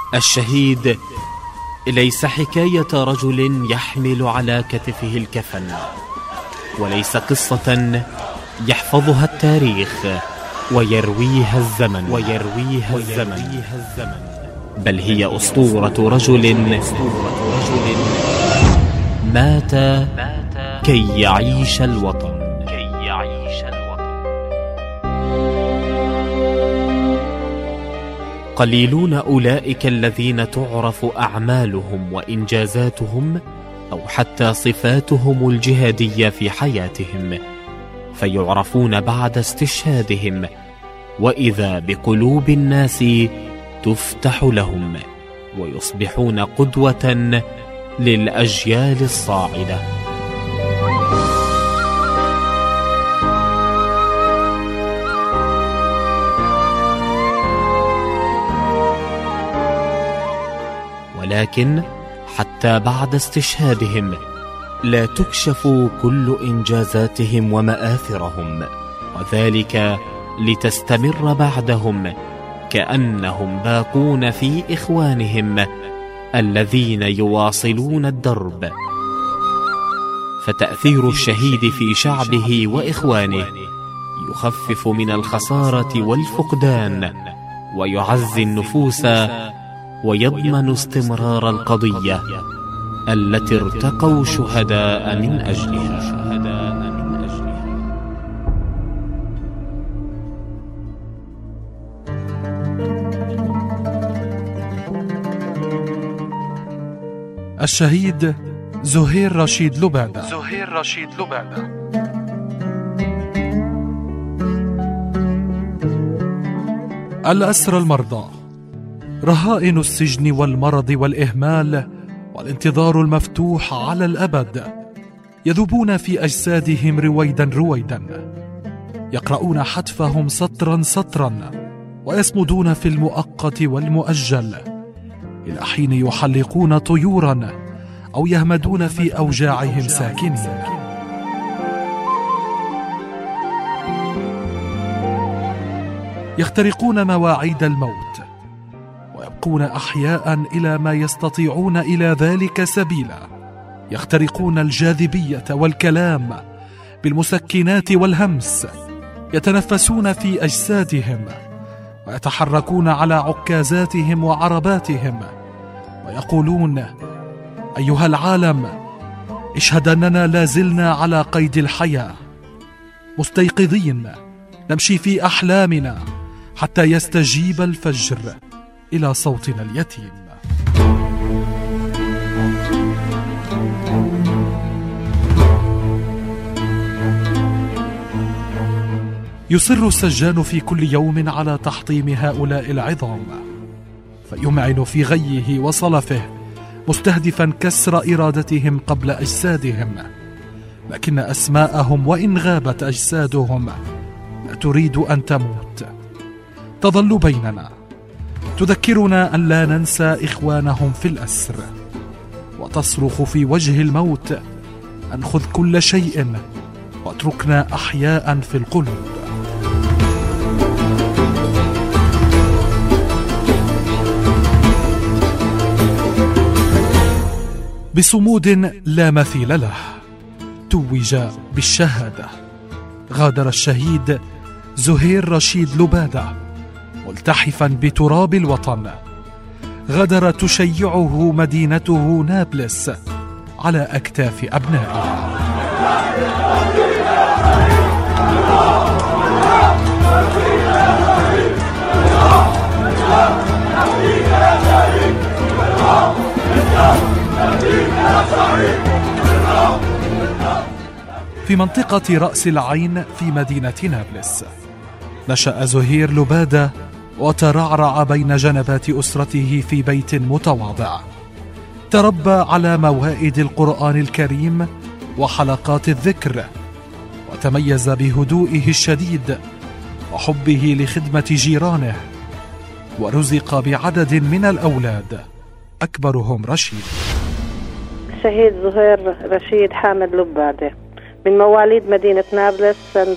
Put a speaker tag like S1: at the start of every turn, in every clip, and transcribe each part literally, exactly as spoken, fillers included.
S1: الشهيد ليس حكاية رجل يحمل على كتفه الكفن، وليس قصة يحفظها التاريخ ويرويها الزمن ويرويها الزمن بل هي أسطورة رجل مات كي يعيش الوطن. قليلون أولئك الذين تعرف أعمالهم وإنجازاتهم أو حتى صفاتهم الجهادية في حياتهم، فيعرفون بعد استشهادهم، وإذا بقلوب الناس تفتح لهم ويصبحون قدوة للأجيال الصاعدة. ولكن حتى بعد استشهادهم لا تكشف كل إنجازاتهم ومآثرهم، وذلك لتستمر بعدهم كأنهم باقون في إخوانهم الذين يواصلون الدرب. فتأثير الشهيد في شعبه وإخوانه يخفف من الخسارة والفقدان، ويعزي النفوس، ويضمن استمرار القضية التي ارتقوا شهداء من أجلها.
S2: الشهيد زهير رشيد لبادة. زهير رشيد لبادة الأسرى المرضى، رهائن السجن والمرض والإهمال والانتظار المفتوح على الأبد، يذوبون في أجسادهم رويدا رويدا، يقرؤون حتفهم سطرا سطرا، ويصمدون في المؤقت والمؤجل، إلى حين يحلقون طيورا أو يهمدون في أوجاعهم ساكنين. يخترقون مواعيد الموت ويبقون أحياء إلى ما يستطيعون إلى ذلك سبيلا، يخترقون الجاذبية والكلام بالمسكنات والهمس، يتنفسون في أجسادهم ويتحركون على عكازاتهم وعرباتهم، ويقولون: أيها العالم، اشهد أننا لازلنا على قيد الحياة، مستيقظين نمشي في أحلامنا حتى يستجيب الفجر إلى صوتنا اليتيم. يصر السجان في كل يوم على تحطيم هؤلاء العظام، فيمعن في غيه وصلفه مستهدفا كسر إرادتهم قبل أجسادهم، لكن أسماءهم وإن غابت أجسادهم لا تريد أن تموت، تظل بيننا، تذكرنا أن لا ننسى إخوانهم في الأسر، وتصرخ في وجه الموت: أنخذ كل شيء واتركنا أحياء في القلوب. بصمود لا مثيل له توج بالشهادة، غادر الشهيد زهير رشيد لبادة ملتحفا بتراب الوطن، غدر تشيعه مدينته نابلس على أكتاف أبنائها. في منطقة رأس العين في مدينة نابلس نشأ زهير لبادة وترعرع بين جنبات أسرته في بيت متواضع، تربى على موائد القرآن الكريم وحلقات الذكر، وتميز بهدوئه الشديد وحبه لخدمة جيرانه، ورزق بعدد من الأولاد أكبرهم رشيد.
S3: الشهيد زهير رشيد حامد لبادة من مواليد مدينة نابلس سنة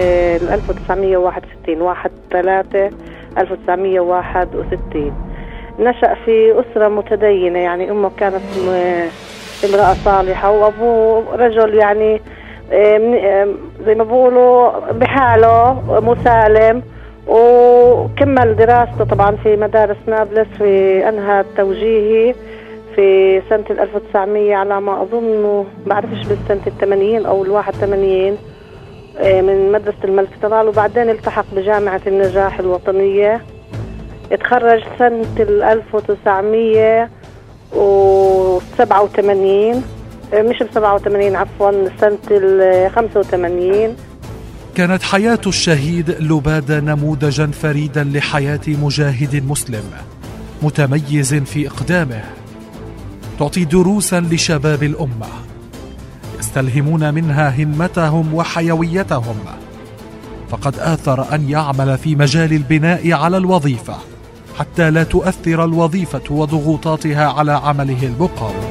S3: ألف وتسعمية وواحد وستين، واحد ثلاثة ألف وتسعمية وواحد وستين. نشأ في أسرة متدينة، يعني أمه كانت امرأة صالحة وأبوه رجل يعني زي ما بقولوا بحاله مسالم، وكمل دراسته طبعا في مدارس نابلس، في أنهى التوجيهي في سنة ألف وتسعمية على ما أظن، بعرفش بالسنة الثمانين أو الواحد ثمانين من مدرسة الملك طلال، وبعدين التحق بجامعة النجاح الوطنية. اتخرج سنة ألف وتسعمية وسبعة وثمانين، مش بسبعة وثمانين عفوا، سنة الخمسة وثمانين.
S2: كانت حياة الشهيد لبادة نموذجا فريدا لحياة مجاهد مسلم متميز في إقدامه، تعطي دروسا لشباب الأمة يستلهمون منها همتهم وحيويتهم، فقد آثر أن يعمل في مجال البناء على الوظيفة حتى لا تؤثر الوظيفة وضغوطاتها على عمله المقاوم.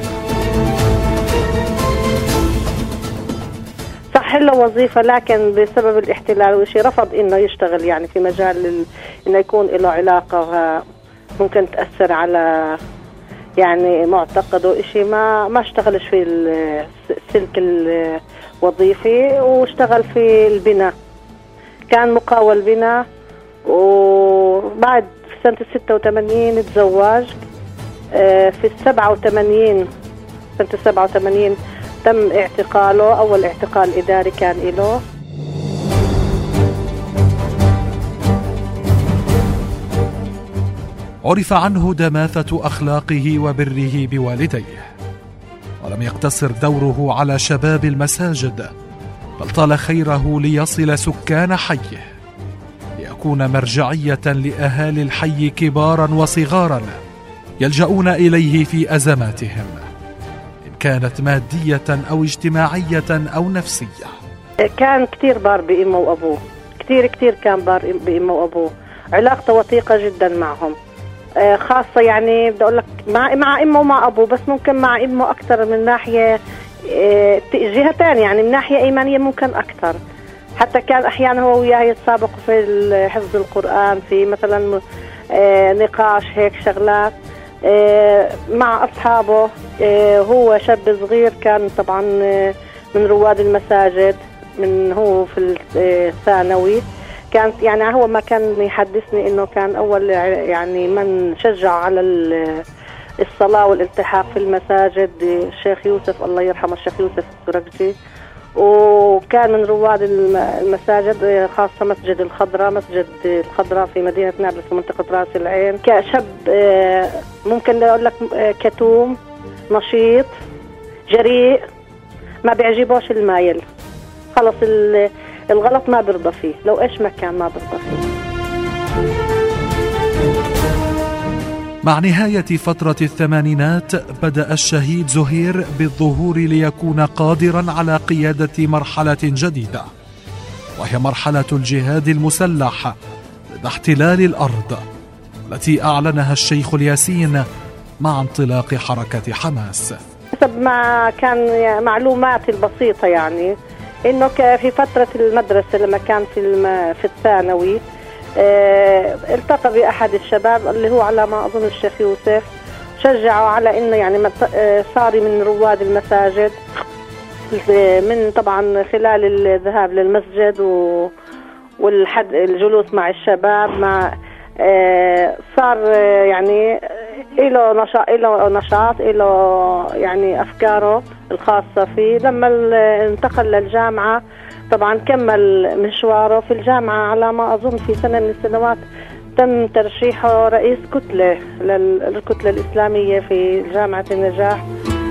S3: صح له وظيفة، لكن بسبب الاحتلال وشي رفض إنه يشتغل يعني في مجال ال... إنه يكون له علاقة ممكن تأثر على يعني معتقده إشي، ما ما اشتغلش في السلك الوظيفي، واشتغل في البناء، كان مقاول بناء. وبعد في سنة الستة وثمانين تزوج، في السبعة وثمانين سنة السبعة وثمانين تم اعتقاله، أول اعتقال إداري كان له.
S2: عرف عنه دماثة أخلاقه وبره بوالديه، ولم يقتصر دوره على شباب المساجد، بل طال خيره ليصل سكان حيه، ليكون مرجعية لأهالي الحي كبارا وصغارا يلجؤون إليه في أزماتهم، إن كانت مادية أو اجتماعية أو نفسية.
S3: كان كتير بار بأمه وأبوه، كتير كتير كان بار بأمه وأبوه، علاقته وثيقة جدا معهم، خاصة يعني بدي أقول لك مع مع أمه ومع أبوه، بس ممكن مع أمه أكثر من ناحية جهتين، يعني من ناحية إيمانية ممكن أكثر. حتى كان أحيانا هو وياه يتسابق في حفظ القرآن، في مثلا نقاش هيك شغلات مع أصحابه. هو شاب صغير كان طبعا من رواد المساجد، من هو في الثانوي كان يعني هو ما كان يحدثني إنه كان أول يعني من شجع على الصلاة والالتحاق في المساجد الشيخ يوسف، الله يرحمه الشيخ يوسف السرقجي، وكان من رواد المساجد خاصة مسجد الخضراء، مسجد الخضراء في مدينة نابلس في منطقة راس العين. كشاب ممكن أقول لك كتوم، نشيط، جريء، ما بيعجبوش المايل، خلص الغلط ما برضى فيه، لو إيش ما كان ما برضى فيه.
S2: مع نهاية فترة الثمانينات بدأ الشهيد زهير بالظهور ليكون قادرا على قيادة مرحلة جديدة، وهي مرحلة الجهاد المسلح ضد احتلال الأرض، التي أعلنها الشيخ الياسين مع انطلاق حركة حماس.
S3: حسب ما كان معلوماتي البسيطة يعني إنه في فترة المدرسة لما كان في في الثانوي اه التقى بأحد الشباب اللي هو على ما أظن الشيخ يوسف، شجعوا على إنه يعني صار من رواد المساجد، من طبعا خلال الذهاب للمسجد والحد الجلوس مع الشباب، مع اه صار يعني له نشاط له نشاط له يعني أفكاره الخاصة فيه. لما انتقل للجامعة طبعا كمل مشواره في الجامعة، على ما أظن في سنة من السنوات تم ترشيحه رئيس كتلة للكتلة الإسلامية في جامعة النجاح.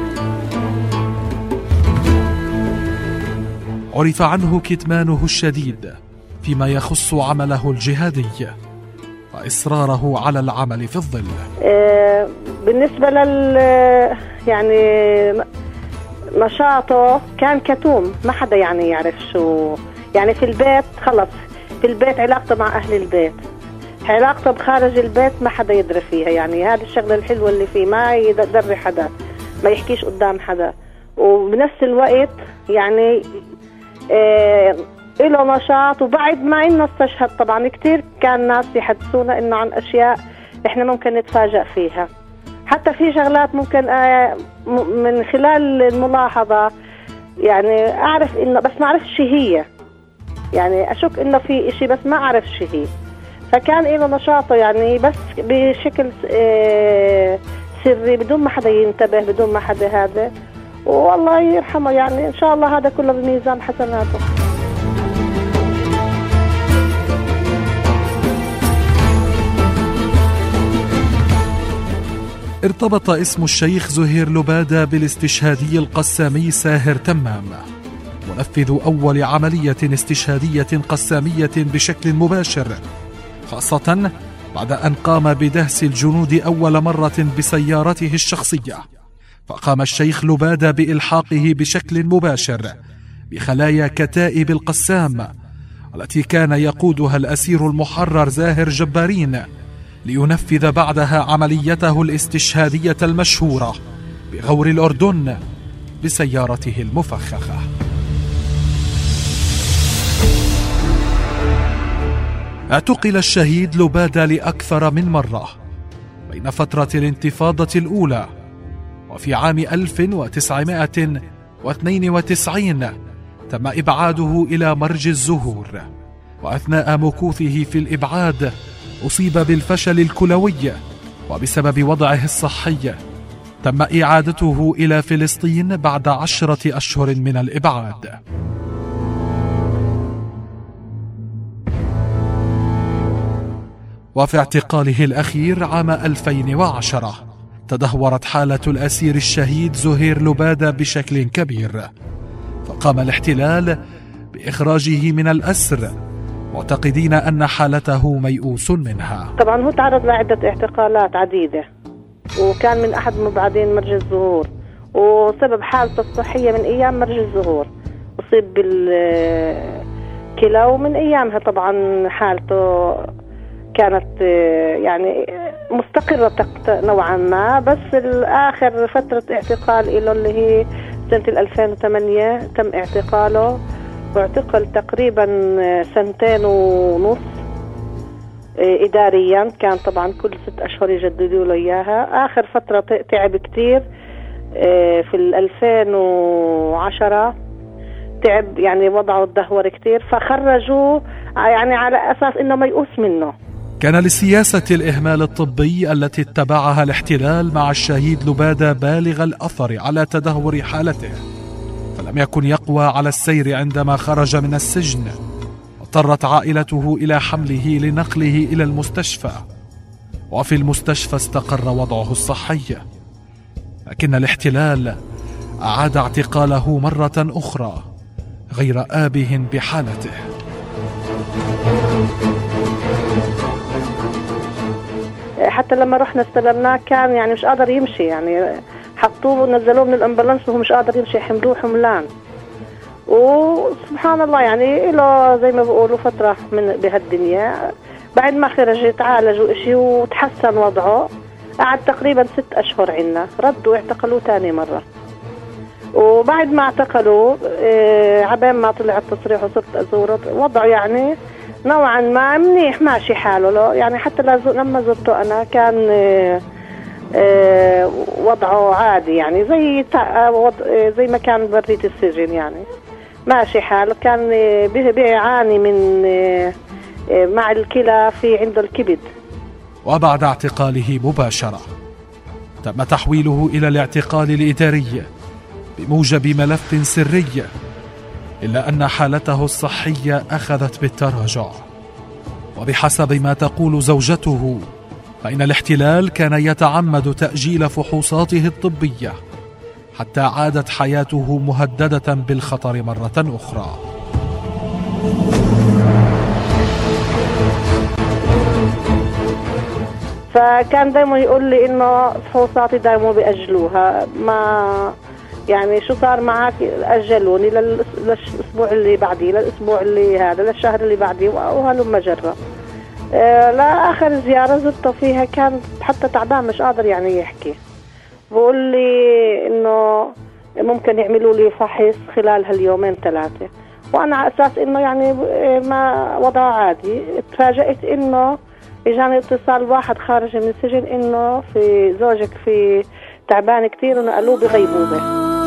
S2: عرف عنه كتمانه الشديد فيما يخص عمله الجهادي وإصراره على العمل في الظل.
S3: آه بالنسبة لل يعني نشاطه كان كتوم، ما حدا يعني يعرف شو يعني في البيت، خلص في البيت علاقته مع أهل البيت، علاقته بخارج البيت ما حدا يدري فيها، يعني هذه الشغلة الحلوة اللي فيه، ما يدري حدا، ما يحكيش قدام حدا، وبنفس الوقت يعني آه له نشاط. وبعد ما إنه استشهد طبعا كتير كان ناس يحدثونا إنه عن أشياء احنا ممكن نتفاجأ فيها. حتى في شغلات ممكن من خلال الملاحظة يعني اعرف انه بس ما اعرفش هي، يعني اشك انه في اشي بس ما اعرفش هي. فكان له نشاطه يعني بس بشكل سري بدون ما حدا ينتبه، بدون ما حدا هذا، والله يرحمه يعني ان شاء الله هذا كله بميزان حسناته.
S2: ارتبط اسم الشيخ زهير لبادة بالاستشهادي القسامي ساهر تمام، منفذ أول عملية استشهادية قسامية بشكل مباشر، خاصة بعد أن قام بدهس الجنود أول مرة بسيارته الشخصية. فقام الشيخ لبادة بإلحاقه بشكل مباشر بخلايا كتائب القسام التي كان يقودها الأسير المحرر زاهر جبارين، لينفذ بعدها عمليته الاستشهادية المشهورة بغور الأردن بسيارته المفخخة. اعتقل الشهيد لبادة لأكثر من مرة بين فترة الانتفاضة الأولى وفي عام ألف وتسعمائة واثنين وتسعين تم إبعاده إلى مرج الزهور، وأثناء مكوثه في الإبعاد أصيب بالفشل الكلوي، وبسبب وضعه الصحي تم إعادته إلى فلسطين بعد عشرة أشهر من الإبعاد. وفي اعتقاله الأخير عام ألفين وعشرة تدهورت حالة الأسير الشهيد زهير لبادة بشكل كبير، فقام الاحتلال بإخراجه من الأسر معتقدين أن حالته ميؤوس منها.
S3: طبعا هو تعرض لعدة اعتقالات عديدة، وكان من أحد مبعدين مرج الزهور، وسبب حالته الصحية من أيام مرج الزهور أصيب بالكلى، ومن أيامها طبعا حالته كانت يعني مستقرة نوعا ما، بس الآخر فترة اعتقال له اللي هي سنة ألفين وثمانية تم اعتقاله، واعتقل تقريبا سنتين ونص إداريا، كان طبعا كل ست أشهر يجددوا له إياها. آخر فترة تعب كتير في الألفين وعشرة، تعب يعني وضعه تدهور كتير، فخرجوا يعني على أساس إنه ميؤوس منه.
S2: كان لسياسة الإهمال الطبي التي اتبعها الاحتلال مع الشهيد لبادة بالغ الأثر على تدهور حالته، فلم يكن يقوى على السير عندما خرج من السجن، واضطرت عائلته إلى حمله لنقله إلى المستشفى، وفي المستشفى استقر وضعه الصحي، لكن الاحتلال أعاد اعتقاله مرة أخرى غير آبه بحالته.
S3: حتى لما رحنا استلمناه كان يعني مش قادر يمشي، يعني حطوه ونزلوه من الأمبولانس وهو مش قادر يمشي، حملوه حملان. وسبحان الله يعني له زي ما بيقولوا فترة من بهالدنيا، بعد ما خرج تعالج وإشي وتحسن وضعه، قعد تقريبا ست أشهر عنا، ردوا اعتقلوه تاني مرة. وبعد ما اعتقلوه اه عبين ما طلع التصريح وصرت أزوره، وضعه يعني نوعا ما منيح ماشي حاله له، يعني حتى لما زرته أنا كان اه اه وضعه عادي، يعني زي زي ما كان برية السجن، يعني ماشي حاله. كان بيعاني من مع الكلى، في عنده الكبد.
S2: وبعد اعتقاله مباشرة تم تحويله إلى الاعتقال الإداري بموجب ملف سري، إلا أن حالته الصحية أخذت بالتراجع. وبحسب ما تقول زوجته، فإن الاحتلال كان يتعمد تأجيل فحوصاته الطبية حتى عادت حياته مهددة بالخطر مرة أخرى.
S3: فكان دايما يقول لي إنه فحوصاتي دايما بيأجلوها، ما يعني شو صار معك؟ أجلوني للأسبوع اللي بعديه، للأسبوع اللي هذا، للشهر اللي بعديه، وهلم جرة. أه لا آخر زيارة زرته فيها كان حتى تعبان مش قادر يعني يحكي، بقول لي إنه ممكن يعملوا لي فحص خلال هاليومين ثلاثة، وأنا على أساس إنه يعني ما وضعه عادي. اتفاجأت إنه اجاني اتصال واحد خارج من السجن انه في زوجك في تعبان كتير ونقلوه بغيبوبة.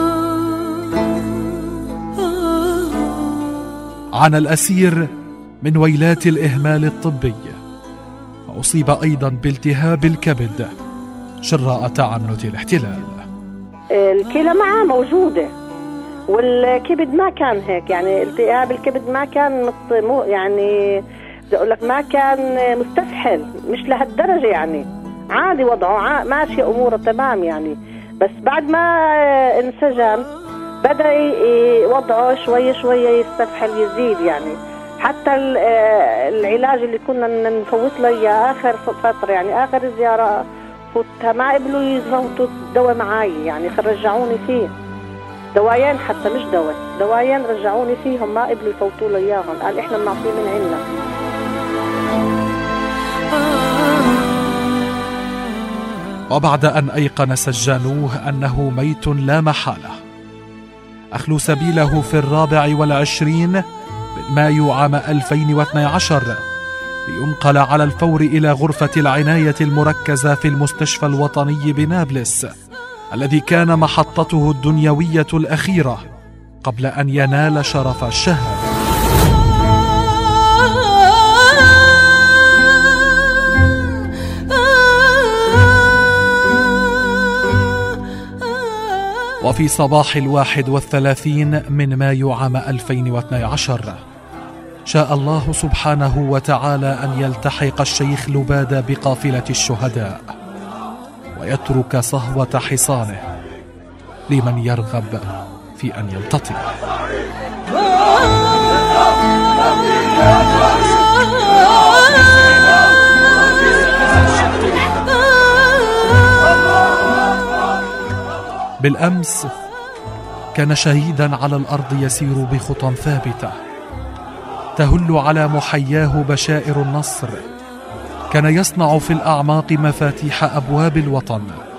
S2: عانى الأسير من ويلات الإهمال الطبي، وأصيب أيضا بالتهاب الكبد جراء تعنت الاحتلال.
S3: الكلى معه موجودة والكبد ما كان هيك، يعني التهاب الكبد ما كان مو يعني بدي أقول لك ما كان مستفحل، مش لهالدرجة يعني عادي وضعه ماشي أموره تمام يعني. بس بعد ما انسجن بدأ وضعه شوية شوية يستفحل يزيد يعني. حتى العلاج اللي كنا نفوت له إياه آخر فترة يعني آخر زيارة فوتها ما قبلوا يفوتوا الدواء معاي يعني، رجعوني فيه دوايين حتى مش دواء دوايين رجعوني فيهم ما قبلوا يفوتوا له إياهم. قال إحنا بنعطيه من عنا.
S2: وبعد أن أيقن سجانوه أنه ميت لا محالة، أخلوا سبيله في الرابع والعشرين من مايو عام ألفين واثني عشر لينقل على الفور إلى غرفة العناية المركزة في المستشفى الوطني بنابلس، الذي كان محطته الدنيوية الأخيرة قبل أن ينال شرف الشهادة. وفي صباح الواحد والثلاثين من مايو عام ألفين واثني عشر شاء الله سبحانه وتعالى أن يلتحق الشيخ لبادة بقافلة الشهداء ويترك صهوة حصانه لمن يرغب في أن يمتطي. بالأمس كان شهيدا على الأرض يسير بخطى ثابتة تهل على محياه بشائر النصر. كان يصنع في الأعماق مفاتيح أبواب الوطن،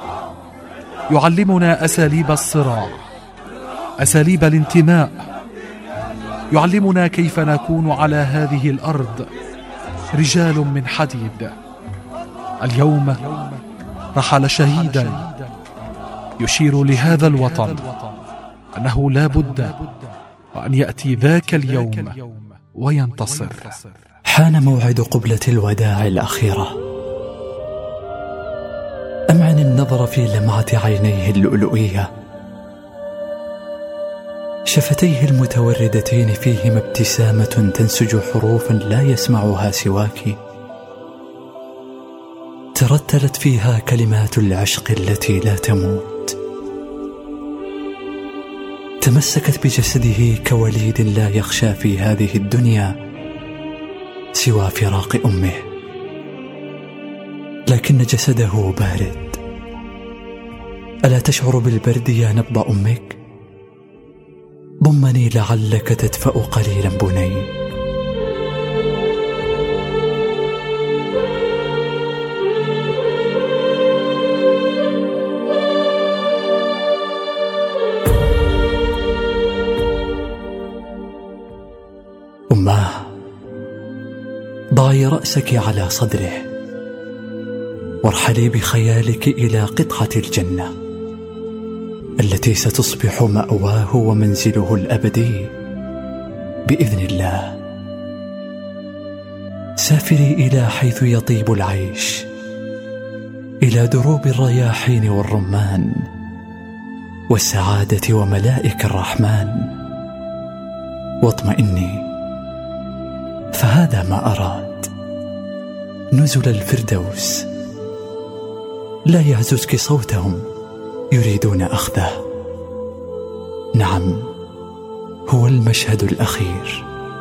S2: يعلمنا أساليب الصراع، أساليب الانتماء، يعلمنا كيف نكون على هذه الأرض رجال من حديد. اليوم رحل شهيدا يشير لهذا الوطن أنه لا بد وأن يأتي ذاك اليوم وينتصر.
S4: حان موعد قبلة الوداع الأخيرة. أمعن النظر في لمعة عينيه اللؤلؤية، شفتيه المتوردتين فيهما ابتسامة تنسج حروفا لا يسمعها سواك، ترتلت فيها كلمات العشق التي لا تموت. تمسكت بجسده كوليد لا يخشى في هذه الدنيا سوى فراق أمه، لكن جسده بارد. ألا تشعر بالبرد يا نبض أمك؟ ضمني لعلك تدفأ قليلا بني. أماه، ضعي رأسك على صدره وارحلي بخيالك إلى قطعة الجنة التي ستصبح مأواه ومنزله الأبدي بإذن الله. سافري إلى حيث يطيب العيش، إلى دروب الرياحين والرمان والسعادة وملائك الرحمن، واطمئني، فهذا ما أراد، نزل الفردوس. لا يهززك صوتهم يريدون أخذه. نعم، هو المشهد الأخير،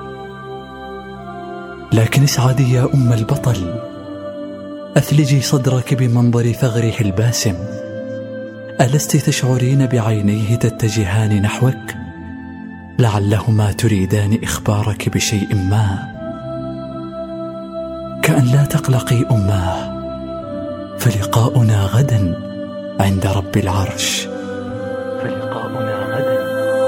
S4: لكن اسعدي يا أم البطل، أثلجي صدرك بمنظر ثغره الباسم. ألست تشعرين بعينيه تتجهان نحوك؟ لعلهما تريدان إخبارك بشيء ما. كأن لا تقلقي أماه، فلقاؤنا غدا عند رب العرش. فلقاؤنا غدا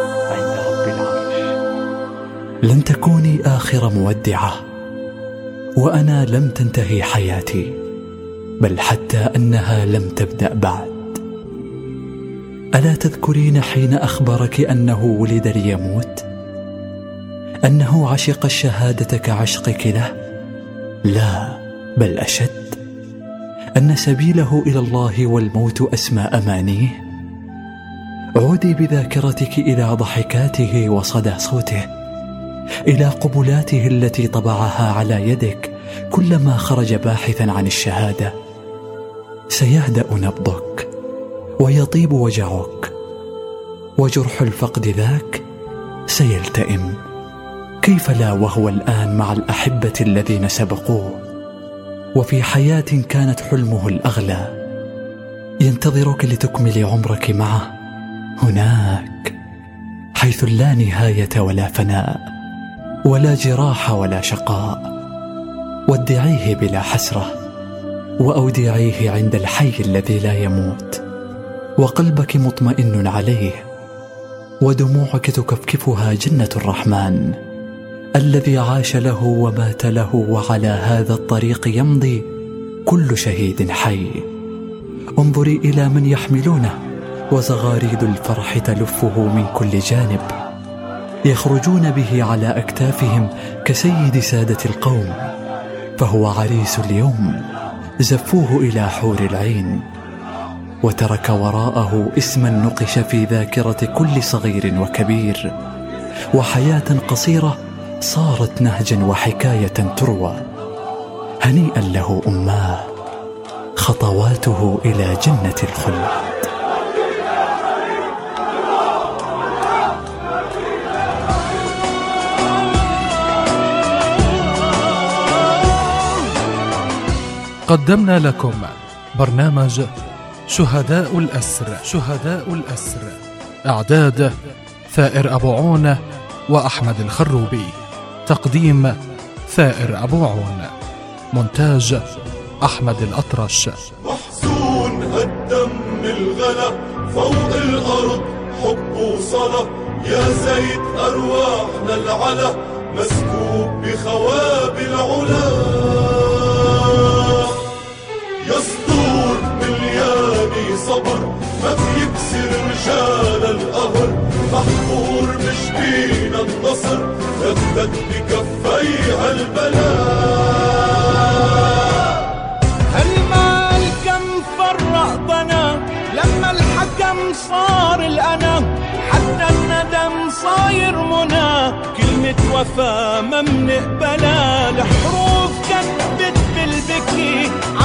S4: عند رب العرش. لن تكوني آخر مودعة، وأنا لم تنتهي حياتي، بل حتى أنها لم تبدأ بعد. ألا تذكرين حين أخبرك أنه ولد ليموت؟ أنه عشق الشهادة كعشقك له؟ لا، بل أشد، أن سبيله إلى الله والموت أسمى أمانيه. عودي بذاكرتك إلى ضحكاته وصدى صوته، إلى قبلاته التي طبعها على يدك كلما خرج باحثا عن الشهادة. سيهدأ نبضك ويطيب وجعك، وجرح الفقد ذاك سيلتئم. كيف لا وهو الآن مع الأحبة الذين سبقوه، وفي حياة كانت حلمه الأغلى ينتظرك لتكمل عمرك معه هناك، حيث لا نهاية ولا فناء ولا جراح ولا شقاء. ودعيه بلا حسرة، وأودعيه عند الحي الذي لا يموت، وقلبك مطمئن عليه، ودموعك تكفكفها جنة الرحمن الذي عاش له ومات له، وعلى هذا الطريق يمضي كل شهيد حي. انظري إلى من يحملونه، وزغاريد الفرح تلفه من كل جانب، يخرجون به على أكتافهم كسيد سادة القوم، فهو عريس اليوم، زفوه إلى حور العين. وترك وراءه اسما نقش في ذاكرة كل صغير وكبير، وحياة قصيرة صارت نهجا وحكاية تروى. هنيئا له أماه، خطواته إلى جنة الخلد.
S2: قدمنا لكم برنامج شهداء الأسر. شهداء الأسر، إعداد ثائر أبو عون وأحمد الخروبي، تقديم ثائر أبو عون، مونتاج أحمد الأطرش.
S5: محزون هالدم الغلا فوق الأرض حب وصلة، يا زيت أرواحنا العلا مسكوب بخواب العلا. يصدور ملياني صبر ما بيكسر رجال القهر، محفور بشبينا النصر ردت بكفيها البلاء.
S6: هالمال كم فرقنا لما الحكم صار الأنا، حتى الندم صاير منى، كلمة وفا ما منقبلها. الحروف كتبت بالبكي